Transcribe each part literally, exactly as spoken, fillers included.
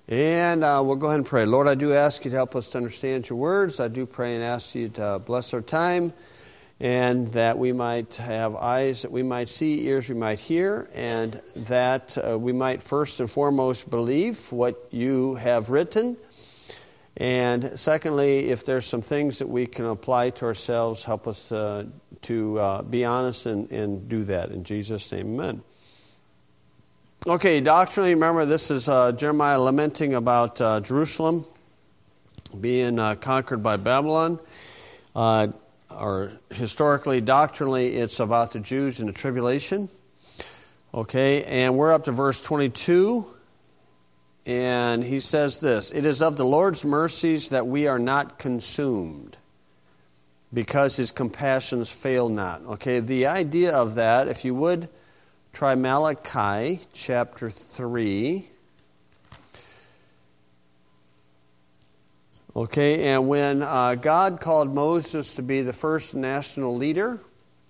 And uh, we'll go ahead and pray. Lord, I do ask you to help us to understand your words. I do pray and ask you to bless our time, and that we might have eyes that we might see, ears we might hear, and that uh, we might first and foremost believe what you have written. And secondly, if there's some things that we can apply to ourselves, help us uh, to uh, be honest and, and do that. In Jesus' name, amen. Okay, doctrinally, remember this is uh, Jeremiah lamenting about uh, Jerusalem being uh, conquered by Babylon. Uh, or historically, doctrinally, it's about the Jews in the tribulation. Okay, and we're up to verse twenty-two, and he says this: "It is of the Lord's mercies that we are not consumed, because his compassions fail not." Okay, the idea of that, if you would, try Malachi chapter three. Okay, and when uh, God called Moses to be the first national leader,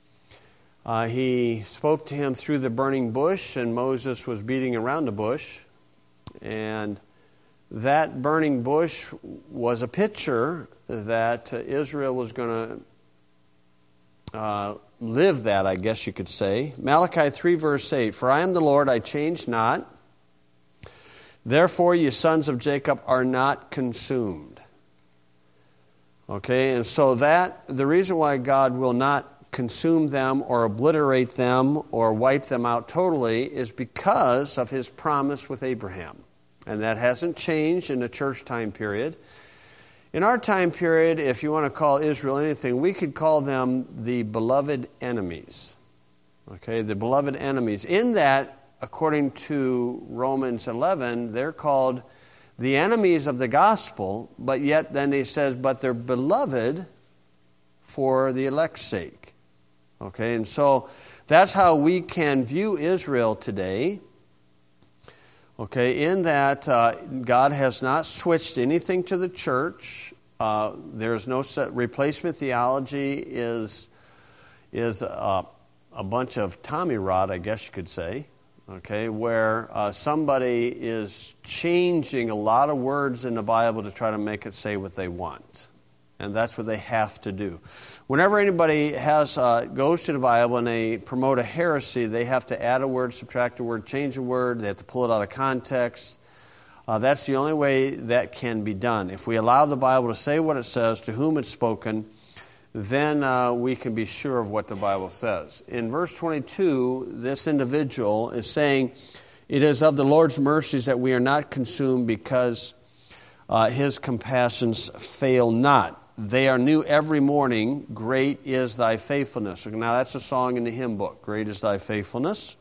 uh, he spoke to him through the burning bush, and Moses was beating around the bush. And that burning bush was a picture that uh, Israel was going to uh, live that, I guess you could say. Malachi three, verse eight, "For I am the Lord, I change not. Therefore, ye sons of Jacob are not consumed." Okay, and so that, the reason why God will not consume them or obliterate them or wipe them out totally is because of his promise with Abraham. And that hasn't changed in the church time period. In our time period, if you want to call Israel anything, we could call them the beloved enemies. Okay, the beloved enemies. In that, according to Romans eleven, they're called the enemies of the gospel, but yet then he says, but they're beloved for the elect's sake. Okay, and so that's how we can view Israel today. Okay, in that uh, God has not switched anything to the church. Uh, there's no set, replacement theology is is uh, a bunch of Tommy rod, I guess you could say. Okay, where uh, somebody is changing a lot of words in the Bible to try to make it say what they want. And that's what they have to do. Whenever anybody has uh, goes to the Bible and they promote a heresy, they have to add a word, subtract a word, change a word. They have to pull it out of context. Uh, that's the only way that can be done. If we allow the Bible to say what it says, to whom it's spoken, then uh, we can be sure of what the Bible says. In verse twenty-two, this individual is saying, "It is of the Lord's mercies that we are not consumed, because uh, his compassions fail not. They are new every morning. Great is thy faithfulness." Now that's a song in the hymn book. Great is thy faithfulness.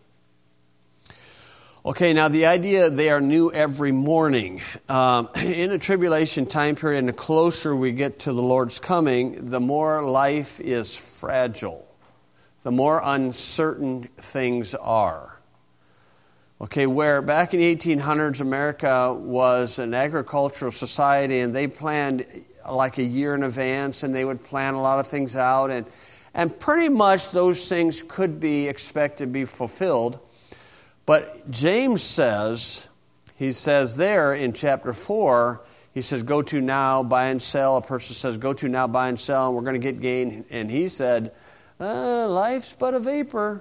Okay, now the idea they are new every morning. Um, in the tribulation time period, and the closer we get to the Lord's coming, the more life is fragile. The more uncertain things are. Okay, where back in the eighteen hundreds, America was an agricultural society, and they planned like a year in advance, and they would plan a lot of things out, and, and pretty much those things could be expected to be fulfilled. But James says, he says there in chapter four, he says, "Go to now, buy and sell." A person says, "Go to now, buy and sell, and we're going to get gain." And he said, uh, "Life's but a vapor."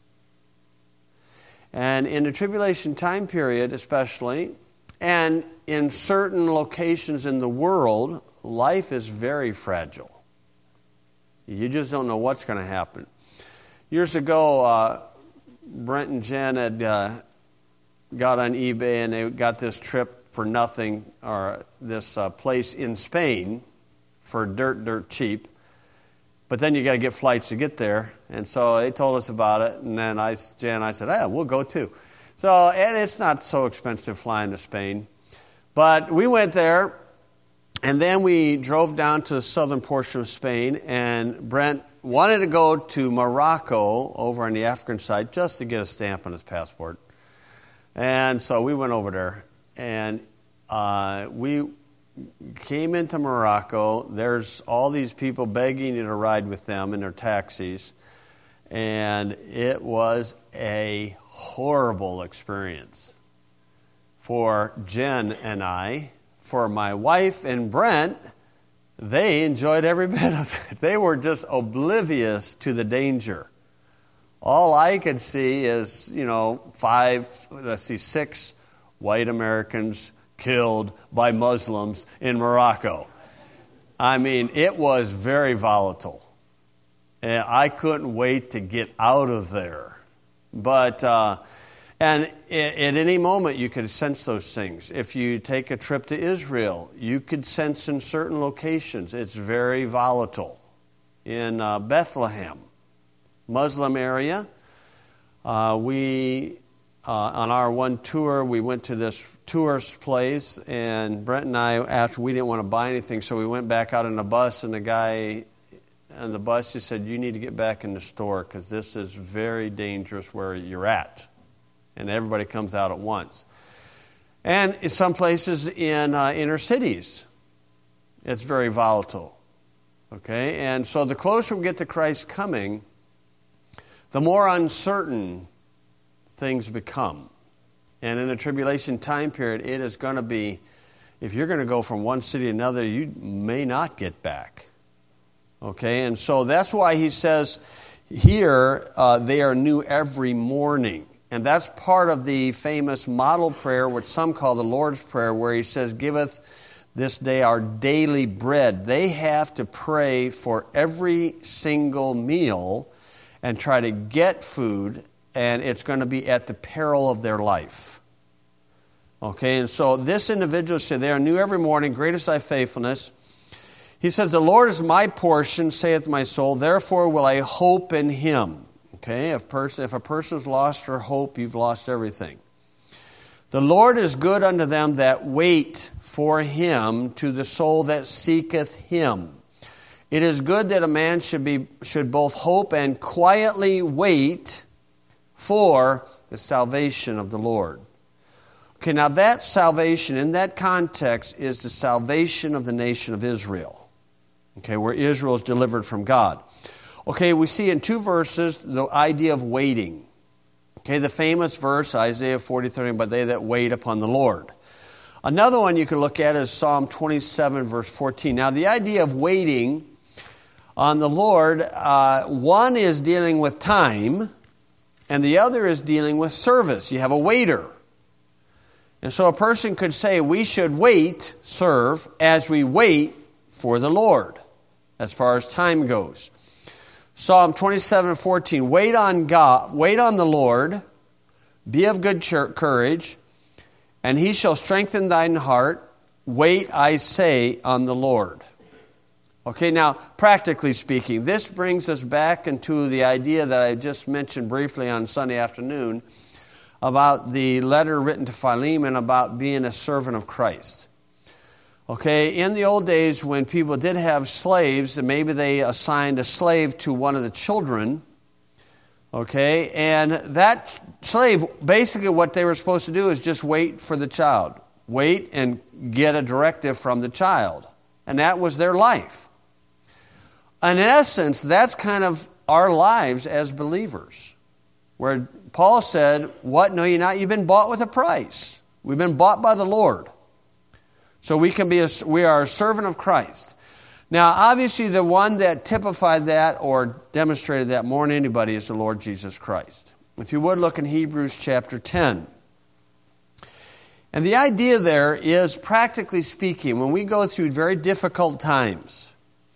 And in the tribulation time period especially, and in certain locations in the world, life is very fragile. You just don't know what's going to happen. Years ago, uh, Brent and Jen had uh, got on eBay, and they got this trip for nothing, or this uh, place in Spain for dirt, dirt cheap. But then you got to get flights to get there. And so they told us about it, and then I, Jen and I said, "Yeah, we'll go too." So, and it's not so expensive flying to Spain. But we went there, and then we drove down to the southern portion of Spain, and Brent wanted to go to Morocco over on the African side just to get a stamp on his passport. And so we went over there, and uh, we came into Morocco. There's all these people begging you to ride with them in their taxis, and it was a horrible experience. for Jen and I. For my wife and Brent, they enjoyed every bit of it. They were just oblivious to the danger. All I could see is, you know, five, let's see, six white Americans killed by Muslims in Morocco. I mean, it was very volatile. And I couldn't wait to get out of there. But, uh, and at any moment you could sense those things. If you take a trip to Israel, you could sense in certain locations it's very volatile. In uh, Bethlehem, Muslim area, uh, we, uh, on our one tour, we went to this tourist place, and Brent and I, after we didn't want to buy anything, so we went back out on the bus, and the guy on the bus, he said, you need to get back in the store because this is very dangerous where you're at. And everybody comes out at once. And in some places in uh, inner cities, it's very volatile. Okay? And so the closer we get to Christ's coming, the more uncertain things become. And in the tribulation time period, it is going to be, if you're going to go from one city to another, you may not get back. Okay? And so that's why he says here, uh, they are new every morning. And that's part of the famous model prayer, which some call the Lord's Prayer, where he says, giveth this day our daily bread. They have to pray for every single meal and try to get food, and it's going to be at the peril of their life. Okay, and so this individual said, they are new every morning, great is thy faithfulness. He says, the Lord is my portion, saith my soul, therefore will I hope in him. Okay, if, person, if a person's lost her hope, you've lost everything. The Lord is good unto them that wait for him, to the soul that seeketh him. It is good that a man should be should both hope and quietly wait for the salvation of the Lord. Okay, now that salvation, in that context, is the salvation of the nation of Israel. Okay, where Israel is delivered from God. Okay, we see in two verses the idea of waiting. Okay, the famous verse, Isaiah forty thirty, but they that wait upon the Lord. Another one you can look at is Psalm twenty-seven, verse fourteen. Now, the idea of waiting on the Lord, uh, one is dealing with time, and the other is dealing with service. You have a waiter. And so a person could say, we should wait, serve, as we wait for the Lord, as far as time goes. Psalm twenty-seven and fourteen, wait on God, wait on the Lord, be of good courage, and he shall strengthen thine heart. Wait, I say, on the Lord. Okay, now, practically speaking, this brings us back into the idea that I just mentioned briefly on Sunday afternoon about the letter written to Philemon about being a servant of Christ. Okay, in the old days when people did have slaves, and maybe they assigned a slave to one of the children, okay, and that slave, basically what they were supposed to do is just wait for the child. Wait and get a directive from the child. And that was their life. And in essence, that's kind of our lives as believers. Where Paul said, what, know ye not, you've been bought with a price. We've been bought by the Lord. So we can be a, we are a servant of Christ. Now, obviously, the one that typified that or demonstrated that more than anybody is the Lord Jesus Christ. If you would look in Hebrews chapter ten. And the idea there is, practically speaking, when we go through very difficult times,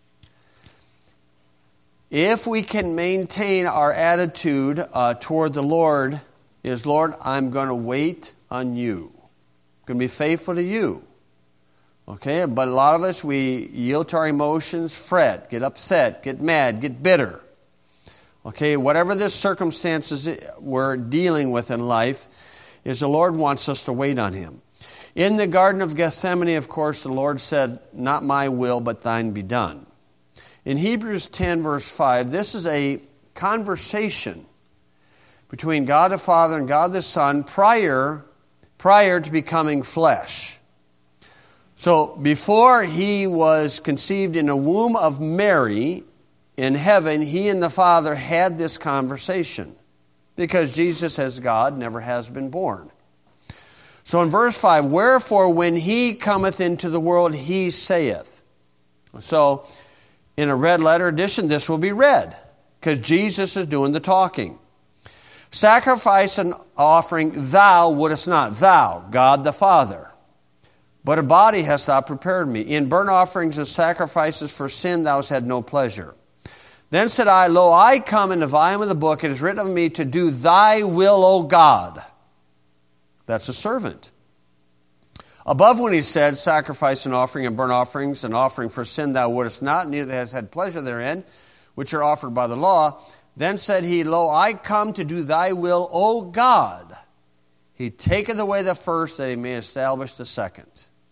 if we can maintain our attitude uh, toward the Lord is, Lord, I'm going to wait on you. I'm going to be faithful to you. Okay, but a lot of us, we yield to our emotions, fret, get upset, get mad, get bitter. Okay, whatever the circumstances we're dealing with in life, is the Lord wants us to wait on him. In the Garden of Gethsemane, of course, the Lord said, not my will, but thine be done. In Hebrews ten, verse five, this is a conversation between God the Father and God the Son prior, prior to becoming flesh. So before he was conceived in the womb of Mary in heaven, he and the Father had this conversation because Jesus as God never has been born. So in verse five, wherefore when he cometh into the world, he saith. So in a red letter edition, this will be red, because Jesus is doing the talking. Sacrifice and offering thou wouldest not, thou, God the Father. But a body hast thou prepared me. In burnt offerings and sacrifices for sin thou hast had no pleasure. Then said I, Lo, I come in the volume of the book. It is written of me to do thy will, O God. That's a servant. Above when he said, Sacrifice and offering and burnt offerings and offering for sin thou wouldest not, neither hast had pleasure therein, which are offered by the law. Then said he, Lo, I come to do thy will, O God. He taketh away the first, that he may establish the second.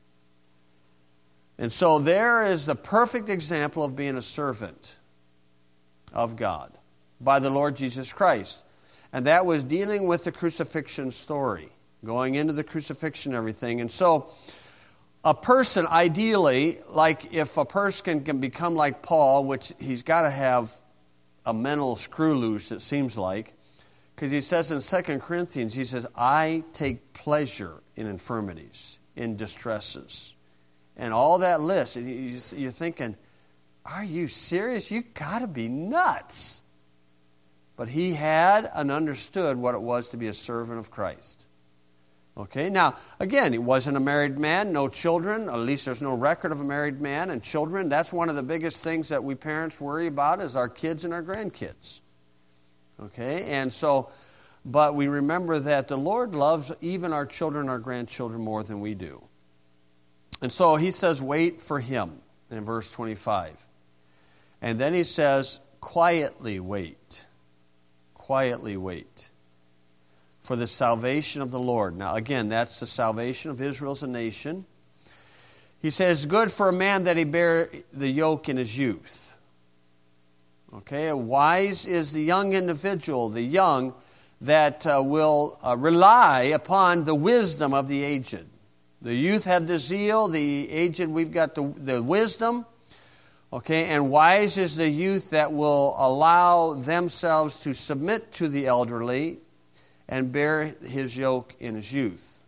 And so there is the perfect example of being a servant of God by the Lord Jesus Christ. And that was dealing with the crucifixion story, going into the crucifixion and everything. And so a person, ideally, like if a person can become like Paul, which he's got to have a mental screw loose, it seems like, because he says in Second Corinthians, he says, I take pleasure in infirmities, in distresses. And all that list, you're thinking, are you serious? You got to be nuts. But he had and understood what it was to be a servant of Christ. Okay, now, again, he wasn't a married man, no children. At least there's no record of a married man and children. That's one of the biggest things that we parents worry about is our kids and our grandkids. Okay, and so, but we remember that the Lord loves even our children, our grandchildren more than we do. And so he says, wait for him in verse twenty-five. And then he says, quietly wait. Quietly wait for the salvation of the Lord. Now, again, that's the salvation of Israel as a nation. He says, good for a man that he bear the yoke in his youth. Okay, wise is the young individual, the young that uh, will uh, rely upon the wisdom of the aged. The youth have the zeal, the aged, we've got the, the wisdom. Okay, and wise is the youth that will allow themselves to submit to the elderly and bear his yoke in his youth.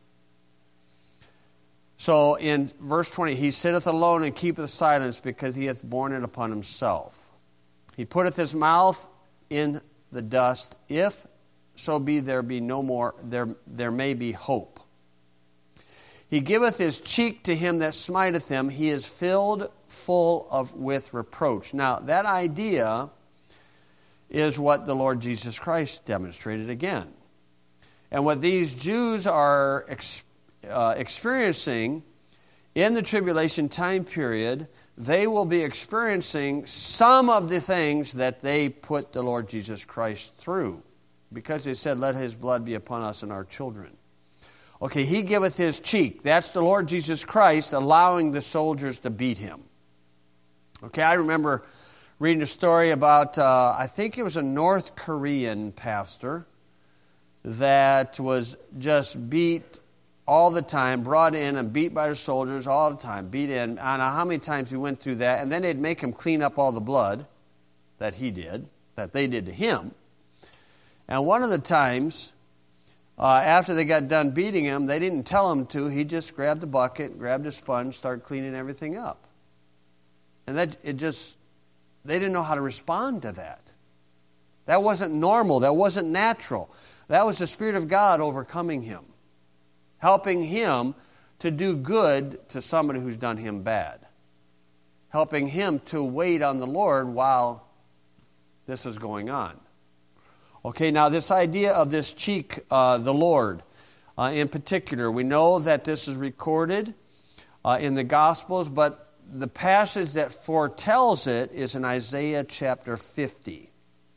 So in verse twenty, he sitteth alone and keepeth silence because he hath borne it upon himself. He putteth his mouth in the dust, if so be there be no more, there, there may be hope. He giveth his cheek to him that smiteth him. He is filled full of with reproach. Now, that idea is what the Lord Jesus Christ demonstrated again. And what these Jews are ex, uh, experiencing in the tribulation time period, they will be experiencing some of the things that they put the Lord Jesus Christ through. Because they said, let his blood be upon us and our children. Okay, he giveth his cheek. That's the Lord Jesus Christ allowing the soldiers to beat him. Okay, I remember reading a story about, uh, I think it was a North Korean pastor that was just beat all the time, brought in and beat by the soldiers all the time, beat in. I don't know how many times he went through that, and then they'd make him clean up all the blood that he did, that they did to him. And one of the times, Uh, after they got done beating him, they didn't tell him to. He just grabbed a bucket, grabbed a sponge, started cleaning everything up. And that it just, they didn't know how to respond to that. That wasn't normal. That wasn't natural. That was the Spirit of God overcoming him, helping him to do good to somebody who's done him bad, helping him to wait on the Lord while this is going on. Okay, now this idea of this cheek, uh, the Lord, uh, in particular, we know that this is recorded uh, in the Gospels, but the passage that foretells it is in Isaiah chapter fifty.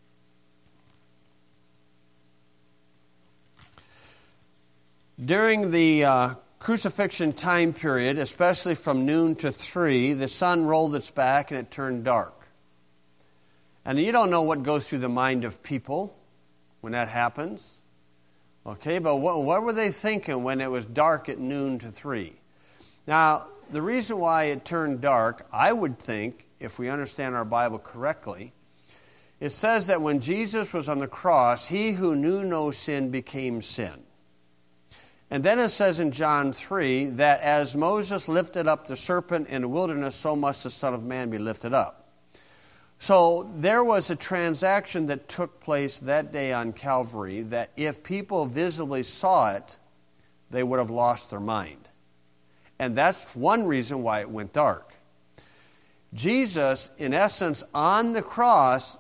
During the uh, crucifixion time period, especially from noon to three, the sun rolled its back and it turned dark. And you don't know what goes through the mind of people when that happens. Okay, but what, what were they thinking when it was dark at noon to three? Now, the reason why it turned dark, I would think, if we understand our Bible correctly, it says that when Jesus was on the cross, he who knew no sin became sin. And then it says in John three that as Moses lifted up the serpent in the wilderness, so must the Son of Man be lifted up. So there was a transaction that took place that day on Calvary that if people visibly saw it, they would have lost their mind. And that's one reason why it went dark. Jesus, in essence, on the cross,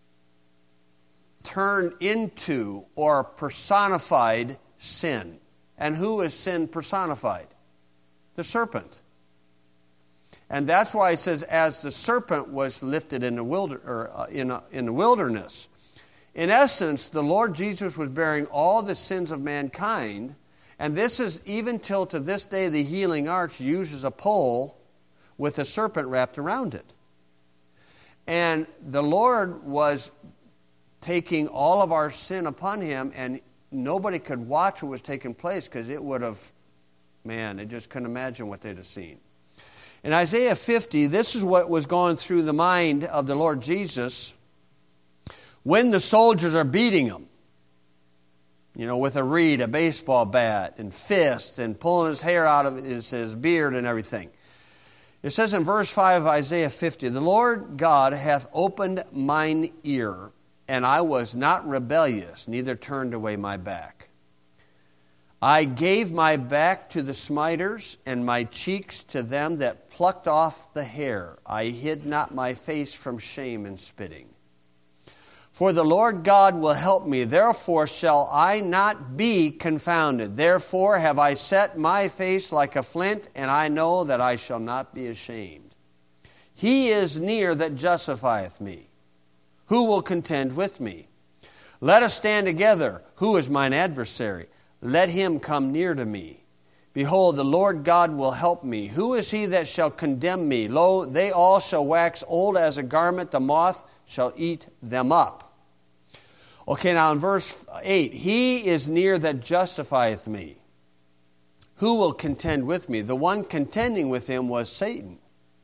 turned into or personified sin. And who is sin personified? The serpent. And that's why it says, as the serpent was lifted in the, wilder, or, uh, in, a, in the wilderness. In essence, the Lord Jesus was bearing all the sins of mankind. And this is, even till to this day, the Healing Arch uses a pole with a serpent wrapped around it. And the Lord was taking all of our sin upon him, and nobody could watch what was taking place because it would have, man, they just couldn't imagine what they'd have seen. In Isaiah fifty, this is what was going through the mind of the Lord Jesus when the soldiers are beating him. You know, with a reed, a baseball bat, and fists, and pulling his hair out of his, his beard and everything. It says in verse five of Isaiah fifty, "The Lord God hath opened mine ear, and I was not rebellious, neither turned away my back. I gave my back to the smiters, and my cheeks to them that plucked off the hair. I hid not my face from shame and spitting. For the Lord God will help me, therefore shall I not be confounded. Therefore have I set my face like a flint, and I know that I shall not be ashamed. He is near that justifieth me. Who will contend with me? Let us stand together. Who is mine adversary? Let him come near to me. Behold, the Lord God will help me. Who is he that shall condemn me? Lo, they all shall wax old as a garment. The moth shall eat them up." Okay, now in verse eight, "He is near that justifieth me. Who will contend with me?" The one contending with him was Satan.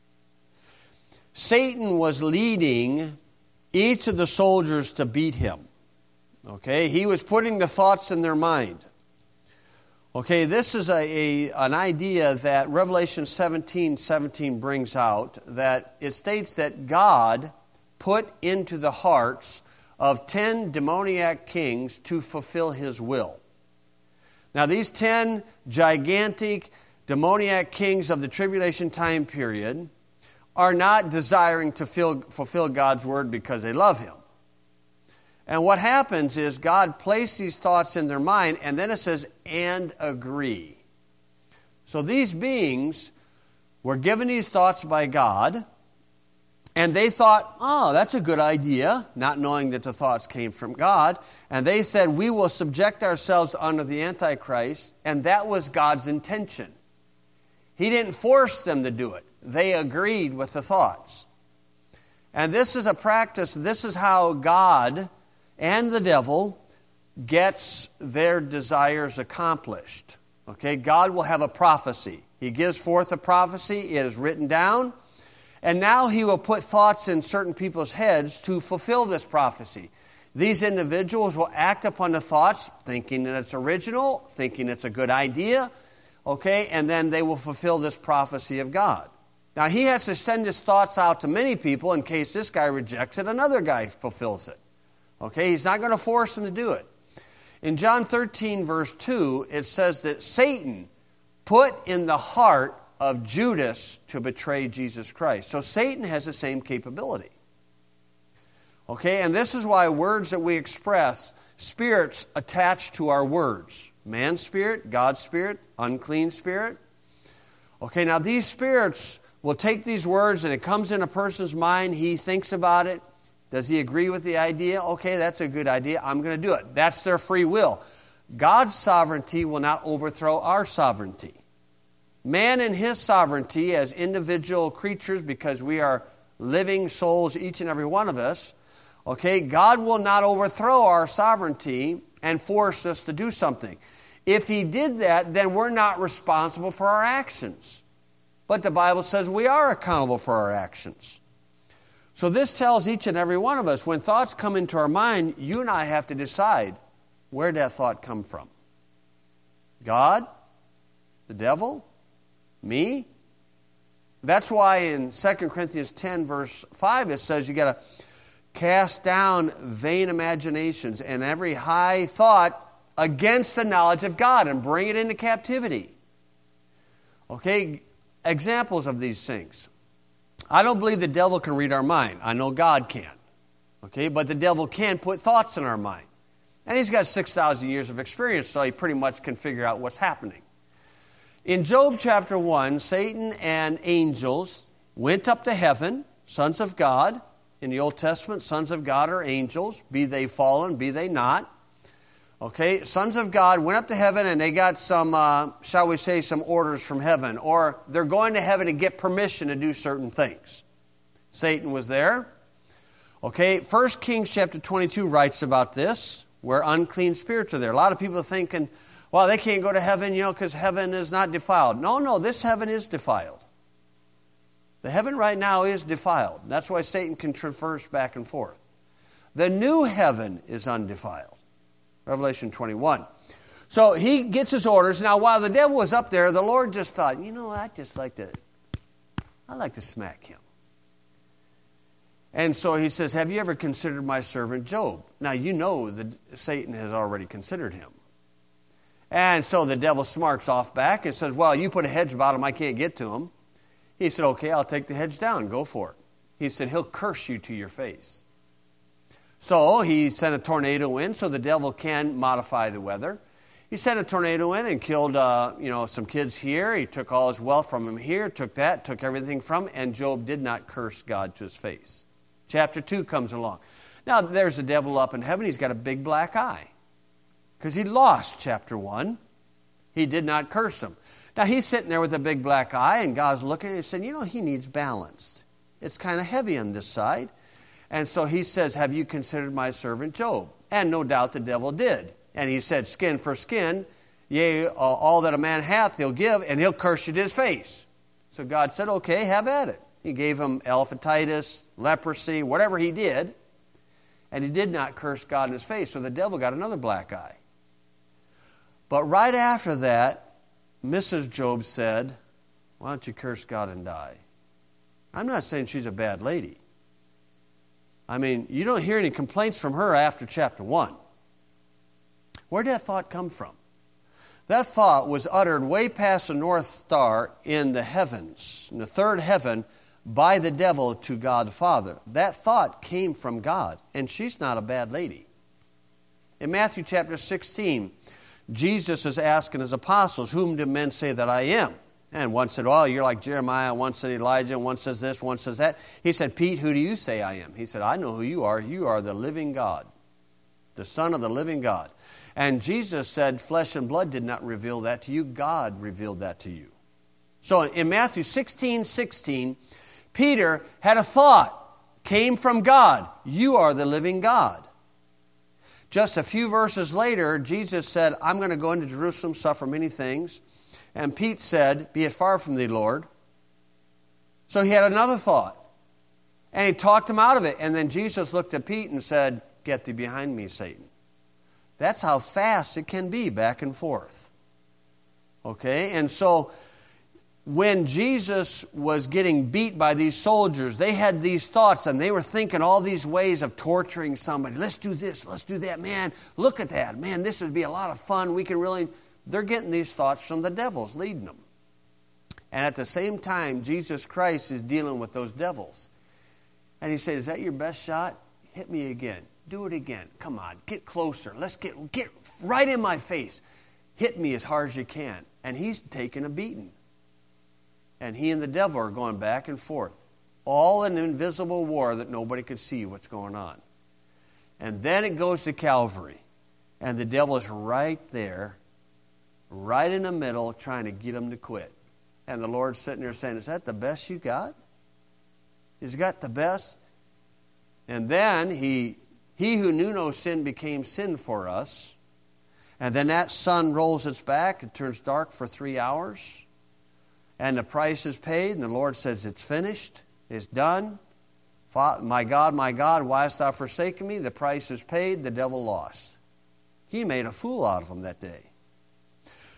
Satan was leading each of the soldiers to beat him. Okay, he was putting the thoughts in their mind. Okay, this is a, a an idea that Revelation seventeen seventeen brings out, that it states that God put into the hearts of ten demoniac kings to fulfill his will. Now, these ten gigantic demoniac kings of the tribulation time period are not desiring to feel, fulfill God's word because they love him. And what happens is God placed these thoughts in their mind, and then it says, "and agree." So these beings were given these thoughts by God, and they thought, "Oh, that's a good idea," not knowing that the thoughts came from God. And they said, "We will subject ourselves under the Antichrist," and that was God's intention. He didn't force them to do it. They agreed with the thoughts. And this is a practice, this is how God and the devil gets their desires accomplished. Okay, God will have a prophecy. He gives forth a prophecy, it is written down, and now he will put thoughts in certain people's heads to fulfill this prophecy. These individuals will act upon the thoughts, thinking that it's original, thinking it's a good idea, okay, and then they will fulfill this prophecy of God. Now, he has to send his thoughts out to many people in case this guy rejects it, another guy fulfills it. Okay, he's not going to force them to do it. In John thirteen, verse two, it says that Satan put in the heart of Judas to betray Jesus Christ. So Satan has the same capability. Okay, and this is why words that we express, spirits attached to our words. Man's spirit, God's spirit, unclean spirit. Okay, now these spirits will take these words and it comes in a person's mind. He thinks about it. Does he agree with the idea? Okay, that's a good idea. I'm going to do it. That's their free will. God's sovereignty will not overthrow our sovereignty. Man in his sovereignty as individual creatures, because we are living souls, each and every one of us, okay, God will not overthrow our sovereignty and force us to do something. If he did that, then we're not responsible for our actions. But the Bible says we are accountable for our actions. So this tells each and every one of us, when thoughts come into our mind, you and I have to decide, where did that thought come from? God? The devil? Me? That's why in Second Corinthians ten, verse five, it says you got to cast down vain imaginations and every high thought against the knowledge of God and bring it into captivity. Okay, examples of these things. I don't believe the devil can read our mind. I know God can. Okay, but the devil can put thoughts in our mind. And he's got six thousand years of experience, so he pretty much can figure out what's happening. In Job chapter one, Satan and angels went up to heaven, sons of God. In the Old Testament, sons of God are angels, be they fallen, be they not. Okay, sons of God went up to heaven and they got some, uh, shall we say, some orders from heaven. Or they're going to heaven to get permission to do certain things. Satan was there. Okay, First Kings chapter twenty-two writes about this, where unclean spirits are there. A lot of people are thinking, well, they can't go to heaven, you know, because heaven is not defiled. No, no, this heaven is defiled. The heaven right now is defiled. That's why Satan can traverse back and forth. The new heaven is undefiled. Revelation twenty-one. So he gets his orders. Now, while the devil was up there, the Lord just thought, you know, I'd just like to, I'd like to smack him. And so he says, have you ever considered my servant Job? Now, you know that Satan has already considered him. And so the devil smarts off back and says, well, you put a hedge about him, I can't get to him. He said, okay, I'll take the hedge down. Go for it. He said, he'll curse you to your face. So he sent a tornado in so the devil can modify the weather. He sent a tornado in and killed uh, you know, some kids here. He took all his wealth from him here, took that, took everything from him, and Job did not curse God to his face. Chapter two comes along. Now, there's a devil up in heaven. He's got a big black eye because he lost chapter one. He did not curse him. Now, he's sitting there with a big black eye, and God's looking at him and saying, you know, he needs balanced. It's kind of heavy on this side. And so he says, have you considered my servant Job? And no doubt the devil did. And he said, skin for skin, yea, uh, all that a man hath he'll give, and he'll curse you to his face. So God said, okay, have at it. He gave him elephantitis, leprosy, whatever he did. And he did not curse God in his face. So the devil got another black eye. But right after that, Missus Job said, why don't you curse God and die? I'm not saying she's a bad lady. I mean, you don't hear any complaints from her after chapter one. Where did that thought come from? That thought was uttered way past the North Star in the heavens, in the third heaven, by the devil to God the Father. That thought came from God, and she's not a bad lady. In Matthew chapter sixteen, Jesus is asking his apostles, whom do men say that I am? And one said, oh, you're like Jeremiah. One said Elijah. One says this. One says that. He said, Pete, who do you say I am? He said, I know who you are. You are the living God, the Son of the living God. And Jesus said, flesh and blood did not reveal that to you. God revealed that to you. So in Matthew sixteen sixteen, Peter had a thought, came from God. You are the living God. Just a few verses later, Jesus said, I'm going to go into Jerusalem, suffer many things. And Pete said, be it far from thee, Lord. So he had another thought. And he talked him out of it. And then Jesus looked at Pete and said, get thee behind me, Satan. That's how fast it can be back and forth. Okay? And so when Jesus was getting beat by these soldiers, they had these thoughts and they were thinking all these ways of torturing somebody. Let's do this, let's do that. Man, look at that. Man, this would be a lot of fun. We can really... They're getting these thoughts from the devils, leading them. And at the same time, Jesus Christ is dealing with those devils. And he said, is that your best shot? Hit me again. Do it again. Come on, get closer. Let's get, get right in my face. Hit me as hard as you can. And he's taking a beating. And he and the devil are going back and forth. All an invisible war that nobody could see what's going on. And then it goes to Calvary. And the devil is right there, right in the middle, trying to get him to quit. And the Lord's sitting there saying, is that the best you got? He's got the best? And then he, he who knew no sin became sin for us. And then that sun rolls its back. It turns dark for three hours. And the price is paid. And the Lord says, it's finished. It's done. My God, my God, why hast thou forsaken me? The price is paid. The devil lost. He made a fool out of him that day.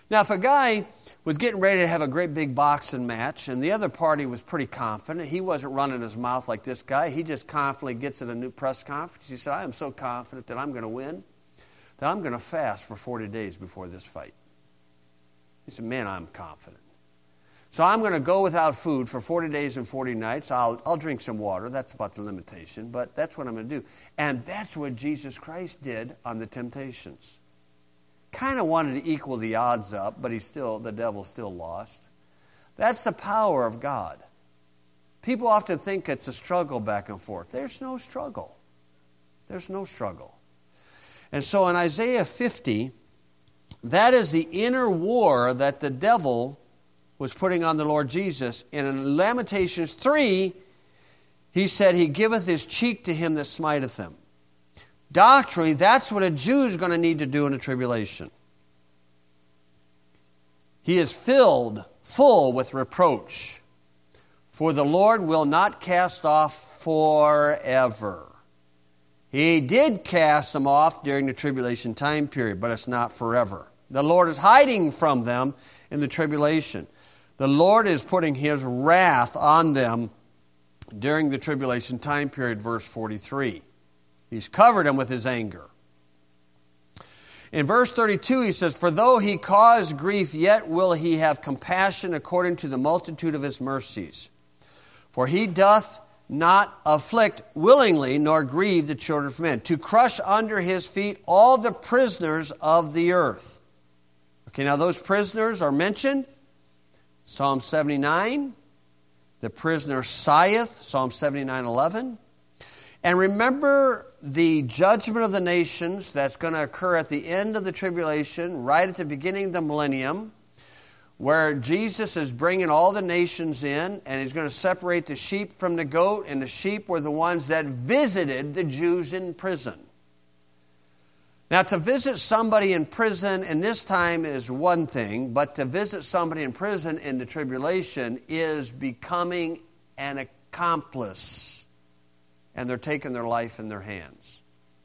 Now, if a guy was getting ready to have a great big boxing match and the other party was pretty confident, he wasn't running his mouth like this guy. He just confidently gets at a new press conference. He said, I am so confident that I'm going to win that I'm going to fast for forty days before this fight. He said, man, I'm confident. So I'm going to go without food for forty days and forty nights. I'll, I'll drink some water. That's about the limitation, but that's what I'm going to do. And that's what Jesus Christ did on the temptations. Kind of wanted to equal the odds up, but he still, the devil still lost. That's the power of God. People often think it's a struggle back and forth. There's no struggle. There's no struggle. And so in Isaiah fifty, that is the inner war that the devil was putting on the Lord Jesus. And in Lamentations three, he said, he giveth his cheek to him that smiteth him. Doctrinally, that's what a Jew is going to need to do in the tribulation. He is filled full with reproach, for the Lord will not cast off forever. He did cast them off during the tribulation time period, but it's not forever. The Lord is hiding from them in the tribulation. The Lord is putting his wrath on them during the tribulation time period, verse forty-three. He's covered them with his anger. In verse thirty-two, he says, for though he cause grief, yet will he have compassion according to the multitude of his mercies. For he doth not afflict willingly, nor grieve the children of men, to crush under his feet all the prisoners of the earth. Okay, now those prisoners are mentioned. Psalm seventy-nine. The prisoner sigheth, Psalm seventy-nine eleven. And remember the judgment of the nations that's going to occur at the end of the tribulation, right at the beginning of the millennium, where Jesus is bringing all the nations in, and he's going to separate the sheep from the goat, and the sheep were the ones that visited the Jews in prison. Now, to visit somebody in prison in this time is one thing, but to visit somebody in prison in the tribulation is becoming an accomplice. And they're taking their life in their hands.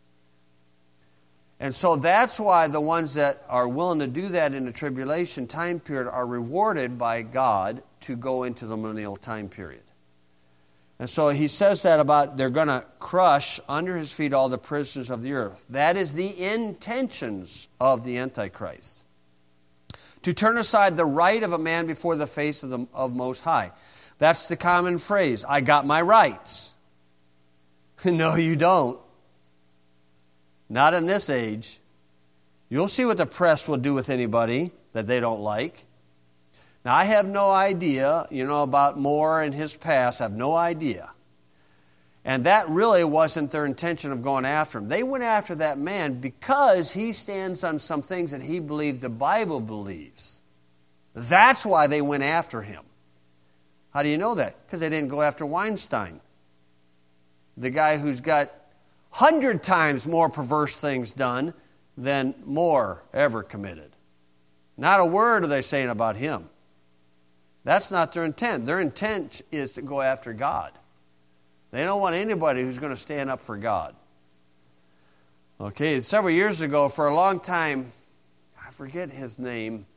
And so that's why the ones that are willing to do that in the tribulation time period are rewarded by God to go into the millennial time period. And so he says that about they're going to crush under his feet all the prisoners of the earth. That is the intentions of the Antichrist. To turn aside the right of a man before the face of the of Most High. That's the common phrase. I got my rights. No, you don't. Not in this age. You'll see what the press will do with anybody that they don't like. Now, I have no idea, you know, about Moore and his past. I have no idea. And that really wasn't their intention of going after him. They went after that man because he stands on some things that he believes the Bible believes. That's why they went after him. How do you know that? Because they didn't go after Weinstein. The guy who's got hundred times more perverse things done than Moore ever committed. Not a word are they saying about him. That's not their intent. Their intent is to go after God. They don't want anybody who's going to stand up for God. Okay, several years ago, for a long time, I forget his name,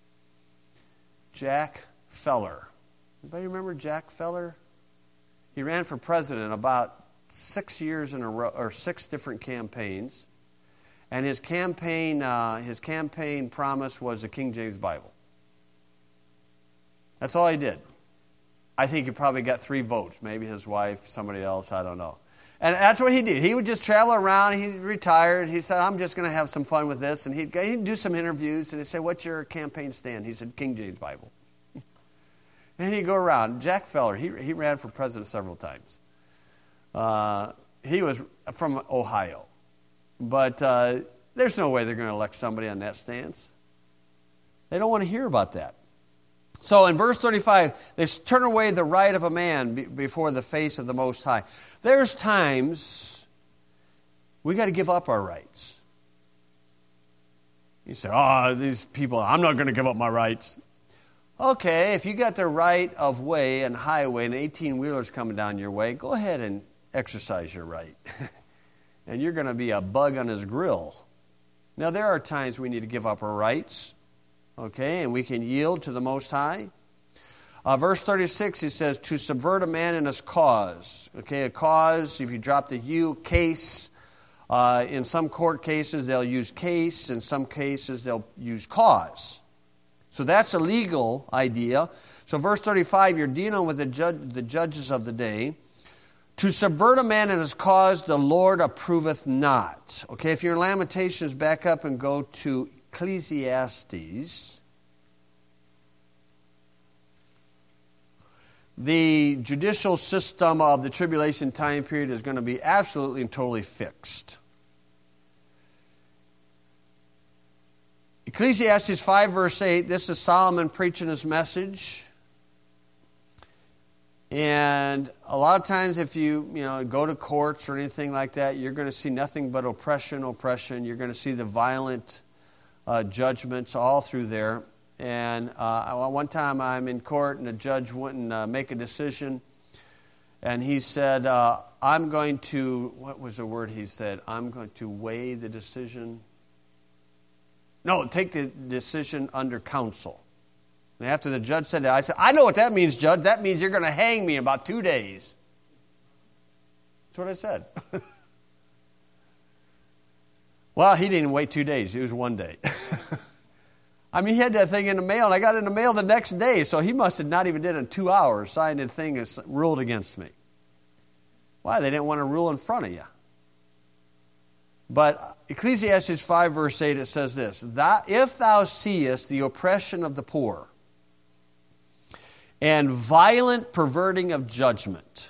Jack Feller. Anybody remember Jack Feller? He ran for president about six years in a row, or six different campaigns, and his campaign, uh, his campaign promise was the King James Bible. That's all he did. I think he probably got three votes, maybe his wife, somebody else, I don't know. And that's what he did. He would just travel around. He retired. He said, "I'm just going to have some fun with this," and he'd, he'd do some interviews, and he'd say, "What's your campaign stand?" He said, "King James Bible." And he'd go around. Jack Feller, he he ran for president several times. Uh, he was from Ohio. But uh, there's no way they're going to elect somebody on that stance. They don't want to hear about that. So in verse thirty-five, they turn away the right of a man be- before the face of the Most High. There's times we got to give up our rights. You say, "Oh, these people, I'm not going to give up my rights." Okay, if you got the right of way and highway and eighteen-wheelers coming down your way, go ahead and exercise your right. And you're going to be a bug on his grill. Now, there are times we need to give up our rights. okay, and we can yield to the Most High. Uh, verse thirty-six, he says, to subvert a man in his cause. Okay, a cause, if you drop the U, case. Uh, in some court cases, they'll use case. In some cases, they'll use cause. So that's a legal idea. So verse thirty-five, you're dealing with the, judge, the judges of the day. To subvert a man in his cause, the Lord approveth not. Okay, if you're in Lamentations, back up and go to Ecclesiastes. The judicial system of the tribulation time period is going to be absolutely and totally fixed. Ecclesiastes five, verse eight, this is Solomon preaching his message. And a lot of times if you, you know, go to courts or anything like that, you're going to see nothing but oppression, oppression. You're going to see the violent uh, judgments all through there. And uh, one time I'm in court and a judge wouldn't uh, make a decision. And he said, uh, I'm going to, what was the word he said? I'm going to weigh the decision. No, take the decision under counsel. And after the judge said that, I said, I know what that means, Judge. That means you're going to hang me in about two days. That's what I said. Well, he didn't wait two days. It was one day. I mean, he had that thing in the mail, and I got it in the mail the next day, so he must have not even did it in two hours, signed the thing and ruled against me. Why? They didn't want to rule in front of you. But Ecclesiastes five, verse eight, it says this, that if thou seest the oppression of the poor and violent perverting of judgment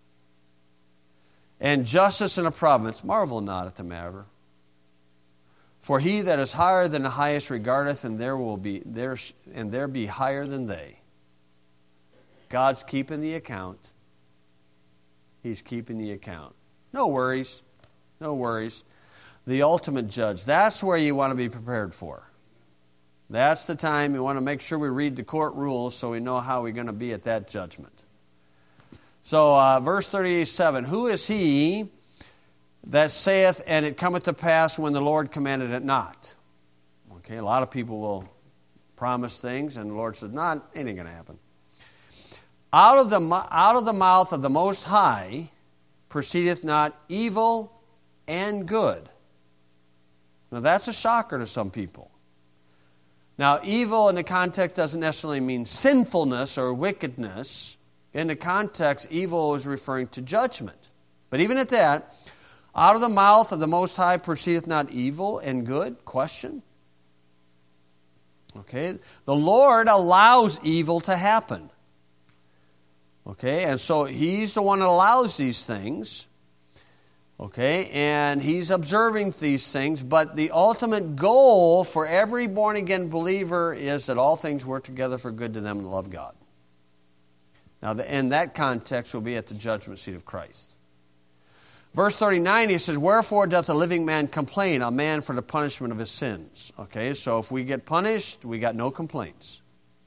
and justice in a province, marvel not at the matter. For he that is higher than the highest regardeth, and there will be there and there be higher than they. God's keeping the account. He's keeping the account. No worries. No worries. The ultimate judge. That's where you want to be prepared for. That's the time you want to make sure we read the court rules so we know how we're going to be at that judgment. So, uh, verse thirty-seven, who is he that saith, and it cometh to pass when the Lord commanded it not? Okay, a lot of people will promise things, and the Lord says, "No, it ain't going to happen." Out of the out of the mouth of the Most High proceedeth not evil and good. Now that's a shocker to some people. Now, evil in the context doesn't necessarily mean sinfulness or wickedness. In the context, evil is referring to judgment. But even at that, out of the mouth of the Most High proceedeth not evil and good? Question. Okay, the Lord allows evil to happen. Okay, and so He's the one that allows these things. Okay, and He's observing these things, but the ultimate goal for every born-again believer is that all things work together for good to them that love God. Now, in that context, we'll be at the judgment seat of Christ. Verse thirty-nine, he says, wherefore doth a living man complain, a man for the punishment of his sins? Okay, so if we get punished, we got no complaints.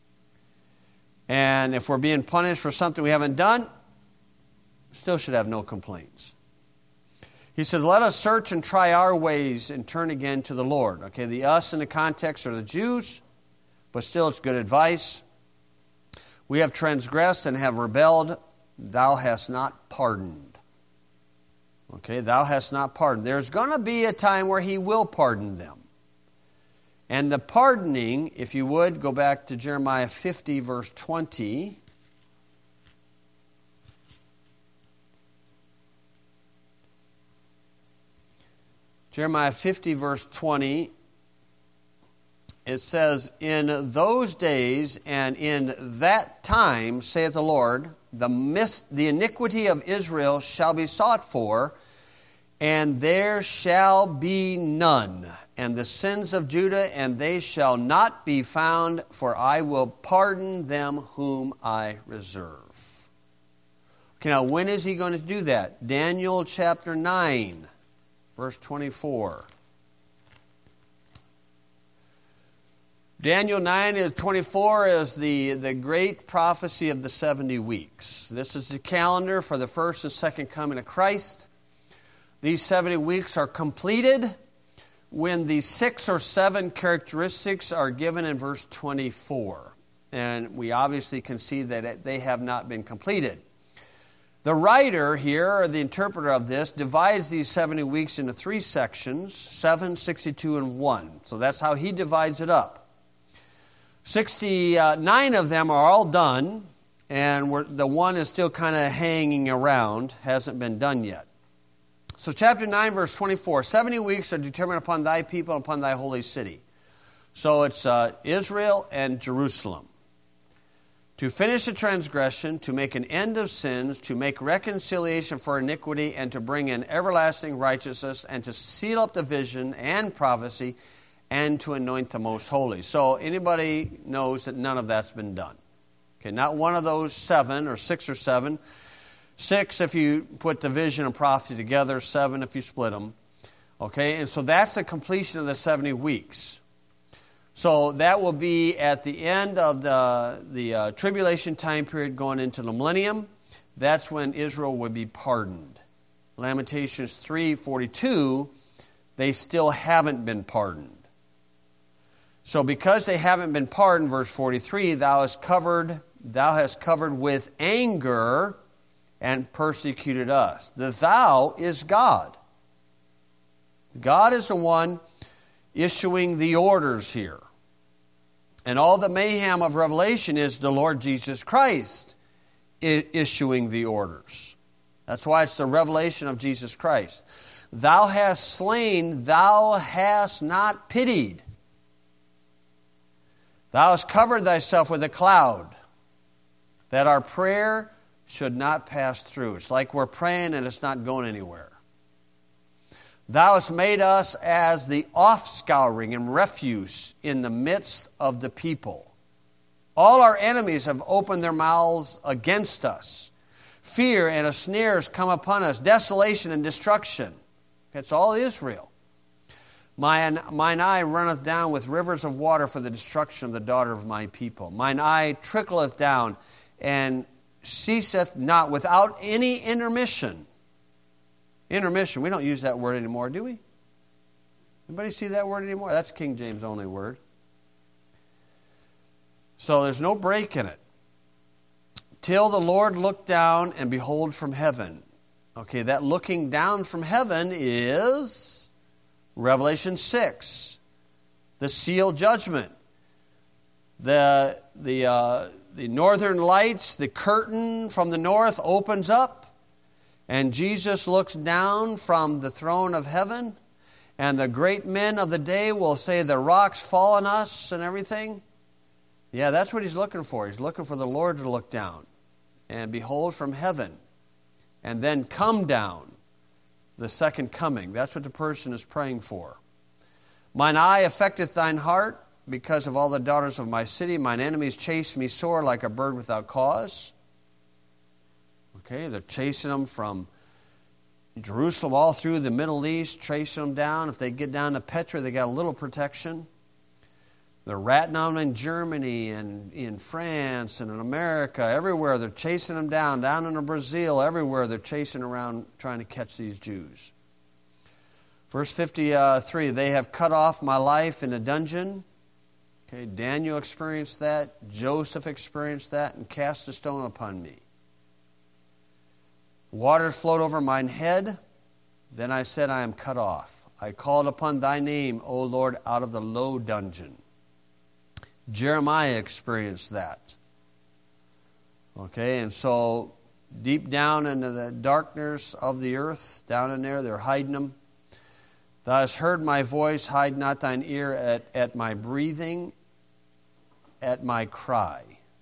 And if we're being punished for something we haven't done, still should have no complaints. He says, let us search and try our ways and turn again to the Lord. Okay, the us in the context are the Jews, but still it's good advice. We have transgressed and have rebelled. Thou hast not pardoned. Okay, thou hast not pardoned. There's going to be a time where He will pardon them. And the pardoning, if you would, go back to Jeremiah fifty, verse twenty. Jeremiah fifty, verse twenty, it says, in those days and in that time, saith the Lord, the, mis- the iniquity of Israel shall be sought for, and there shall be none. And the sins of Judah, and they shall not be found, for I will pardon them whom I reserve. Okay, now when is He going to do that? Daniel chapter nine. Verse twenty-four. Daniel nine is twenty-four is the, the great prophecy of the seventy weeks. This is the calendar for the first and second coming of Christ. These seventy weeks are completed when the six or seven characteristics are given in verse twenty-four. And we obviously can see that they have not been completed. The writer here, or the interpreter of this, divides these seventy weeks into three sections, seven, sixty-two, and one. So that's how he divides it up. sixty-nine of them are all done, and we're, the one is still kind of hanging around, hasn't been done yet. So chapter nine, verse twenty-four, seventy weeks are determined upon thy people and upon thy holy city. So it's uh, Israel and Jerusalem. To finish the transgression, to make an end of sins, to make reconciliation for iniquity, and to bring in everlasting righteousness, and to seal up the vision and prophecy, and to anoint the most holy. So anybody knows that none of that's been done. Okay, not one of those seven, or six or seven. Six if you put the vision and prophecy together, seven if you split them. Okay, and so that's the completion of the seventy weeks. So that will be at the end of the, the uh, tribulation time period going into the millennium. That's when Israel would be pardoned. Lamentations three forty-two, they still haven't been pardoned. So because they haven't been pardoned, verse forty-three, thou hast covered, thou hast covered with anger and persecuted us. The thou is God. God is the one issuing the orders here. And all the mayhem of Revelation is the Lord Jesus Christ issuing the orders. That's why it's the revelation of Jesus Christ. Thou hast slain, thou hast not pitied. Thou hast covered thyself with a cloud, that our prayer should not pass through. It's like we're praying and it's not going anywhere. Thou hast made us as the offscouring and refuse in the midst of the people. All our enemies have opened their mouths against us. Fear and a snare has come upon us. Desolation and destruction. It's all Israel. Mine, mine eye runneth down with rivers of water for the destruction of the daughter of my people. Mine eye trickleth down and ceaseth not without any intermission. Intermission, we don't use that word anymore, do we? Anybody see that word anymore? That's King James only word. So there's no break in it. Till the Lord look down and behold from heaven. Okay, that looking down from heaven is Revelation six. The seal judgment. The, the, uh, the northern lights, the curtain from the north opens up. And Jesus looks down from the throne of heaven, and the great men of the day will say, the rocks fall on us and everything. Yeah, that's what he's looking for. He's looking for the Lord to look down and behold from heaven, and then come down, the second coming. That's what the person is praying for. Mine eye affecteth thine heart because of all the daughters of my city. Mine enemies chase me sore like a bird without cause. Okay, they're chasing them from Jerusalem all through the Middle East, chasing them down. If they get down to Petra, they got a little protection. They're ratting them in Germany and in France and in America, everywhere. They're chasing them down, down in Brazil, everywhere. They're chasing around trying to catch these Jews. Verse fifty-three, they have cut off my life in a dungeon. Okay, Daniel experienced that. Joseph experienced that and cast a stone upon me. Waters flowed over mine head. Then I said, I am cut off. I called upon thy name, O Lord, out of the low dungeon. Jeremiah experienced that. Okay, and so deep down into the darkness of the earth, down in there, they're hiding them. Thou hast heard my voice, hide not thine ear at, at my breathing, at my cry.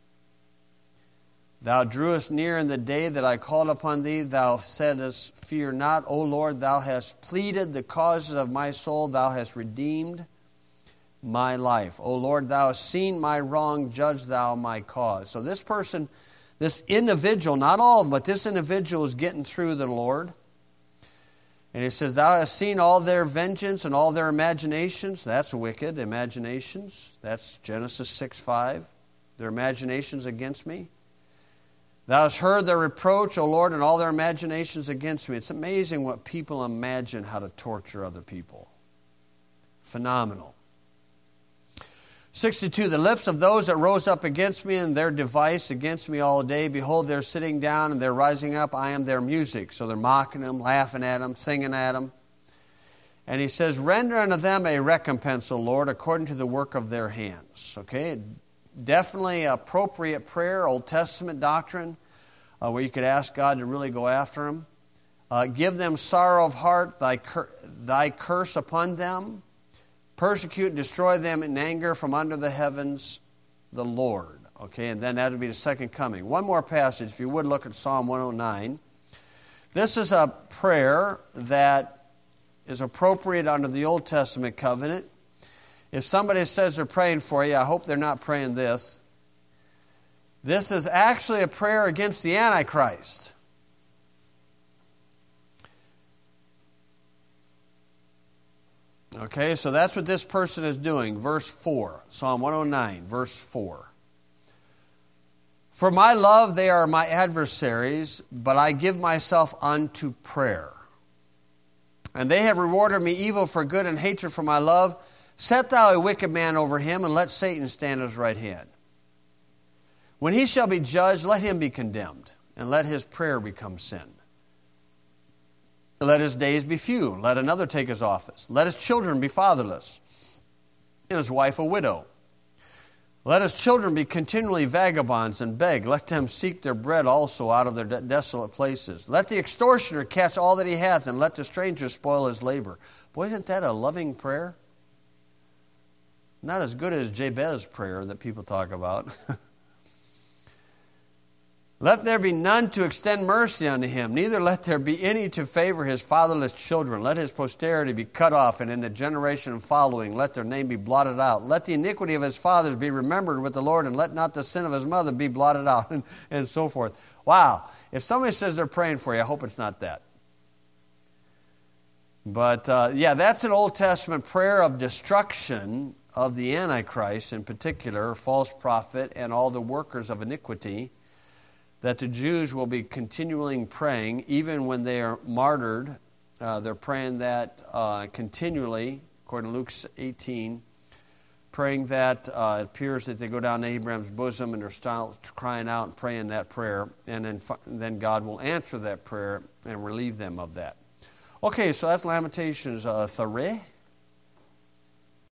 Thou drewest near in the day that I called upon thee. Thou saidst, fear not, O Lord. Thou hast pleaded the causes of my soul. Thou hast redeemed my life. O Lord, thou hast seen my wrong. Judge thou my cause. So this person, this individual, not all of them, but this individual is getting through the Lord. And it says, thou hast seen all their vengeance and all their imaginations. That's wicked, imaginations. That's Genesis six five. Their imaginations against me. Thou hast heard their reproach, O Lord, and all their imaginations against me. It's amazing what people imagine how to torture other people. Phenomenal. sixty-two, the lips of those that rose up against me and their device against me all day, behold, they're sitting down and they're rising up, I am their music. So they're mocking him, laughing at him, singing at him. And he says, render unto them a recompense, O Lord, according to the work of their hands. Okay, definitely appropriate prayer, Old Testament doctrine, uh, where you could ask God to really go after them. Uh, give them sorrow of heart, thy, cur- thy curse upon them. Persecute and destroy them in anger from under the heavens, the Lord. Okay, and then that would be the second coming. One more passage, if you would look at Psalm one oh nine. This is a prayer that is appropriate under the Old Testament covenant. If somebody says they're praying for you, I hope they're not praying this. This is actually a prayer against the Antichrist. Okay, so that's what this person is doing. Verse four, Psalm one oh nine, verse four. For my love they are my adversaries, but I give myself unto prayer. And they have rewarded me evil for good and hatred for my love. Set thou a wicked man over him, and let Satan stand at his right hand. When he shall be judged, let him be condemned, and let his prayer become sin. Let his days be few. Let another take his office. Let his children be fatherless, and his wife a widow. Let his children be continually vagabonds and beg. Let them seek their bread also out of their de- desolate places. Let the extortioner catch all that he hath, and let the stranger spoil his labor. Boy, isn't that a loving prayer? Not as good as Jabez's prayer that people talk about. Let there be none to extend mercy unto him, neither let there be any to favor his fatherless children. Let his posterity be cut off, and in the generation following let their name be blotted out. Let the iniquity of his fathers be remembered with the Lord, and let not the sin of his mother be blotted out, and, and so forth. Wow. If somebody says they're praying for you, I hope it's not that. But, uh, yeah, that's an Old Testament prayer of destruction of the Antichrist, in particular, false prophet, and all the workers of iniquity, that the Jews will be continually praying, even when they are martyred. Uh, they're praying that uh, continually, according to Luke eighteen, praying that uh, it appears that they go down to Abraham's bosom and they're still crying out and praying that prayer, and then, then God will answer that prayer and relieve them of that. Okay, so that's Lamentations uh, three.